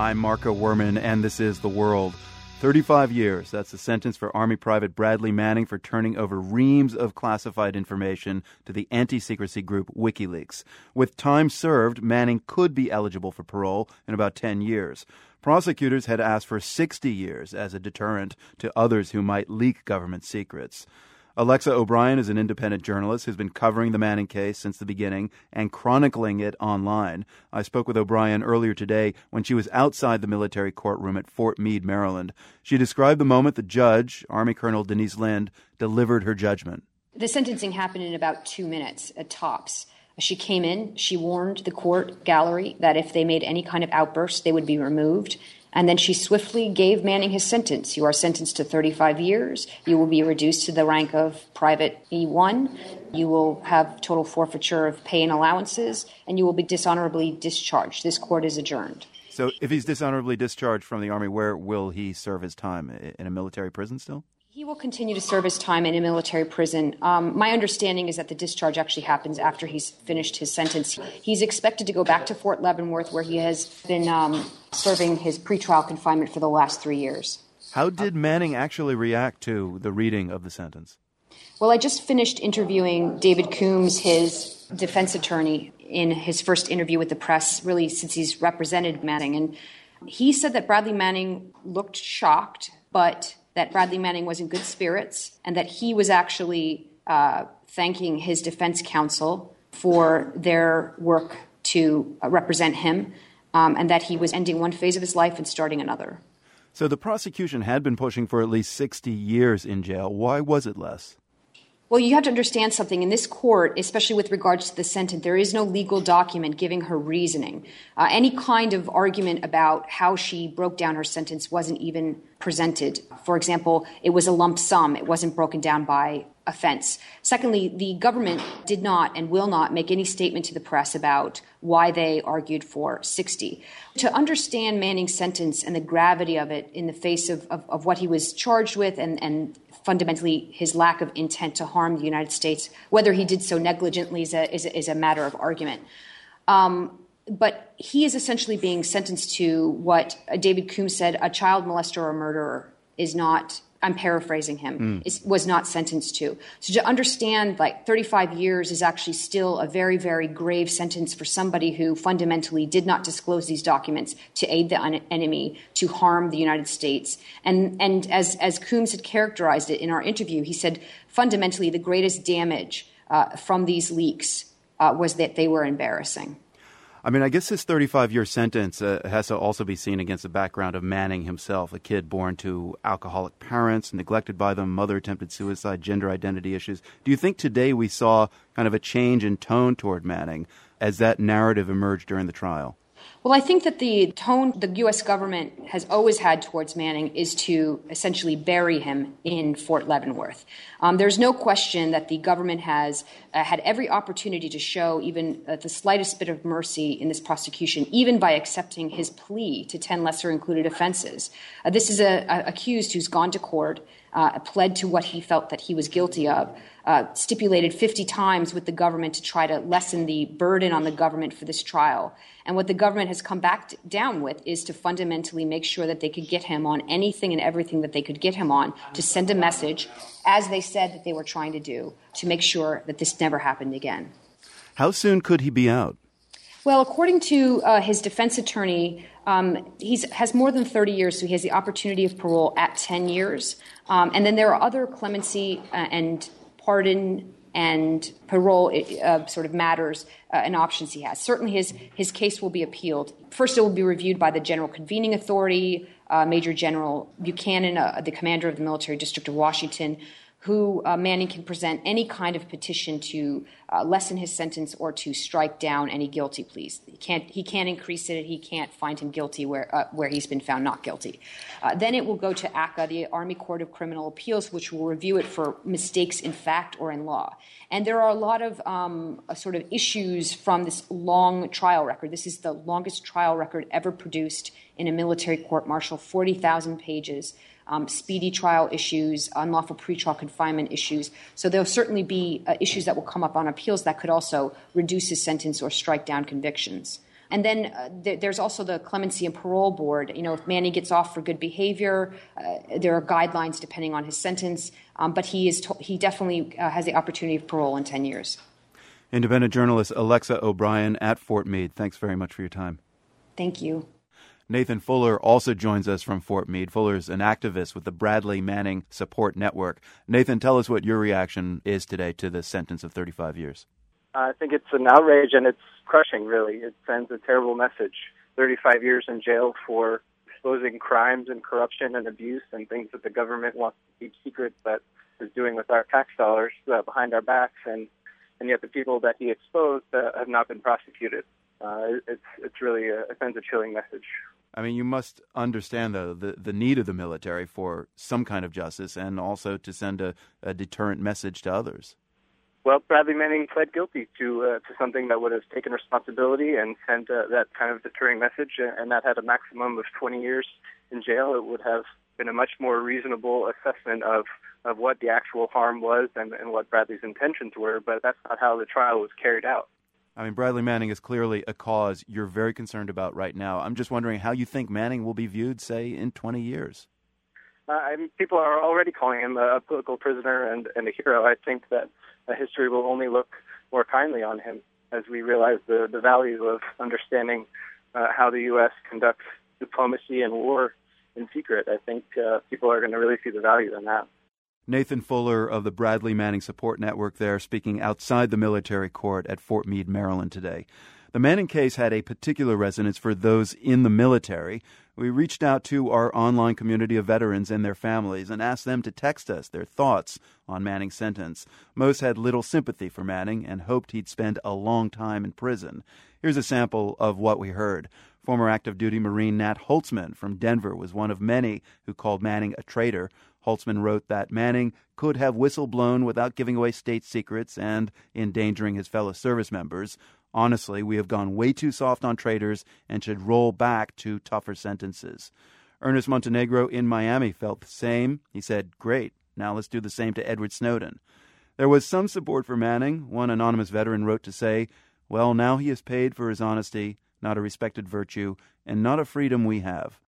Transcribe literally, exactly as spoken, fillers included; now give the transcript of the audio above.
I'm Marco Werman, and this is The World. thirty-five years, that's the sentence for Army Private Bradley Manning for turning over reams of classified information to the anti-secrecy group WikiLeaks. With time served, Manning could be eligible for parole in about ten years. Prosecutors had asked for sixty years as a deterrent to others who might leak government secrets. Alexa O'Brien is an independent journalist who's been covering the Manning case since the beginning and chronicling it online. I spoke with O'Brien earlier today when she was outside the military courtroom at Fort Meade, Maryland. She described the moment the judge, Army Colonel Denise Lind, delivered her judgment. The sentencing happened in about two minutes at tops. She came in, she warned the court gallery that if they made any kind of outburst, they would be removed. And then she swiftly gave Manning his sentence. You are sentenced to thirty-five years. You will be reduced to the rank of Private E one. You will have total forfeiture of pay and allowances, and you will be dishonorably discharged. This court is adjourned. So if he's dishonorably discharged from the Army, where will he serve his time? In a military prison still? He will continue to serve his time in a military prison. Um, my understanding is that the discharge actually happens after he's finished his sentence. He's expected to go back to Fort Leavenworth, where he has been um, serving his pretrial confinement for the last three years. How did Manning actually react to the reading of the sentence? Well, I just finished interviewing David Coombs, his defense attorney, in his first interview with the press, really since he's represented Manning. And he said that Bradley Manning looked shocked, but that Bradley Manning was in good spirits and that he was actually uh, thanking his defense counsel for their work to uh, represent him, um, and that he was ending one phase of his life and starting another. So the prosecution had been pushing for at least sixty years in jail. Why was it less? Well, you have to understand something. In this court, especially with regards to the sentence, there is no legal document giving her reasoning. Uh, any kind of argument about how she broke down her sentence wasn't even presented. For example, it was a lump sum. It wasn't broken down by offense. Secondly, the government did not and will not make any statement to the press about why they argued for sixty. To understand Manning's sentence and the gravity of it in the face of, of, of what he was charged with and, and fundamentally his lack of intent to harm the United States, whether he did so negligently is a, is a, is a matter of argument. Um, but he is essentially being sentenced to what David Coombs said, a child molester or murderer is not, I'm paraphrasing him, mm. is, was not sentenced to. So to understand, like, thirty-five years is actually still a very, very grave sentence for somebody who fundamentally did not disclose these documents to aid the un- enemy, to harm the United States. And and as, as Coombs had characterized it in our interview, he said fundamentally the greatest damage uh, from these leaks uh, was that they were embarrassing. I mean, I guess this thirty-five-year sentence uh, has to also be seen against the background of Manning himself, a kid born to alcoholic parents, neglected by them, mother attempted suicide, gender identity issues. Do you think today we saw kind of a change in tone toward Manning as that narrative emerged during the trial? Well, I think that the tone the U S government has always had towards Manning is to essentially bury him in Fort Leavenworth. Um, there's no question that the government has uh, had every opportunity to show even uh, the slightest bit of mercy in this prosecution, even by accepting his plea to ten lesser included offenses. Uh, this is a, a accused who's gone to court, uh, pled to what he felt that he was guilty of, Uh, stipulated fifty times with the government to try to lessen the burden on the government for this trial. And what the government has come back t- down with is to fundamentally make sure that they could get him on anything and everything that they could get him on to send a message, as they said that they were trying to do, to make sure that this never happened again. How soon could he be out? Well, according to uh, his defense attorney, um, he has more than thirty years, so he has the opportunity of parole at ten years. Um, and then there are other clemency uh, and pardon and parole uh, sort of matters uh, and options he has. Certainly his, his case will be appealed. First, it will be reviewed by the General Convening Authority, uh, Major General Buchanan, uh, the commander of the Military District of Washington, who uh, Manning can present any kind of petition to uh, lessen his sentence or to strike down any guilty pleas. He can't, he can't increase it. He can't find him guilty where, uh, where he's been found not guilty. Uh, then it will go to A C C A, the Army Court of Criminal Appeals, which will review it for mistakes in fact or in law. And there are a lot of um, uh, sort of issues from this long trial record. This is the longest trial record ever produced in a military court-martial, forty thousand pages. Um, speedy trial issues, unlawful pretrial confinement issues. So there'll certainly be uh, issues that will come up on appeals that could also reduce his sentence or strike down convictions. And then uh, th- there's also the Clemency and Parole Board. You know, if Manning gets off for good behavior, uh, there are guidelines depending on his sentence, um, but he is to- he definitely uh, has the opportunity of parole in ten years. Independent journalist Alexa O'Brien at Fort Meade, thanks very much for your time. Thank you. Nathan Fuller also joins us from Fort Meade. Fuller's an activist with the Bradley Manning Support Network. Nathan, tell us what your reaction is today to the sentence of thirty-five years. I think it's an outrage, and it's crushing, really. It sends a terrible message. thirty-five years in jail for exposing crimes and corruption and abuse and things that the government wants to keep secret but is doing with our tax dollars uh, behind our backs, and, and yet the people that he exposed uh, have not been prosecuted. Uh, it's it's really a, it sends a chilling message. I mean, you must understand, though, the, the need of the military for some kind of justice and also to send a, a deterrent message to others. Well, Bradley Manning pled guilty to uh, to something that would have taken responsibility and sent uh, that kind of deterring message, and that had a maximum of twenty years in jail. It would have been a much more reasonable assessment of, of what the actual harm was and, and what Bradley's intentions were, but that's not how the trial was carried out. I mean, Bradley Manning is clearly a cause you're very concerned about right now. I'm just wondering how you think Manning will be viewed, say, in twenty years. Uh, I mean, people are already calling him a political prisoner and, and a hero. I think that uh, history will only look more kindly on him as we realize the, the value of understanding uh, how the U S conducts diplomacy and war in secret. I think uh, people are going to really see the value in that. Nathan Fuller of the Bradley Manning Support Network there, speaking outside the military court at Fort Meade, Maryland today. The Manning case had a particular resonance for those in the military. We reached out to our online community of veterans and their families and asked them to text us their thoughts on Manning's sentence. Most had little sympathy for Manning and hoped he'd spend a long time in prison. Here's a sample of what we heard. Former active duty Marine Nat Holtzman from Denver was one of many who called Manning a traitor. Holtzman wrote that Manning could have whistle-blown without giving away state secrets and endangering his fellow service members. Honestly, we have gone way too soft on traitors and should roll back to tougher sentences. Ernest Montenegro in Miami felt the same. He said, great, now let's do the same to Edward Snowden. There was some support for Manning. One anonymous veteran wrote to say, well, now he is paid for his honesty, not a respected virtue, and not a freedom we have.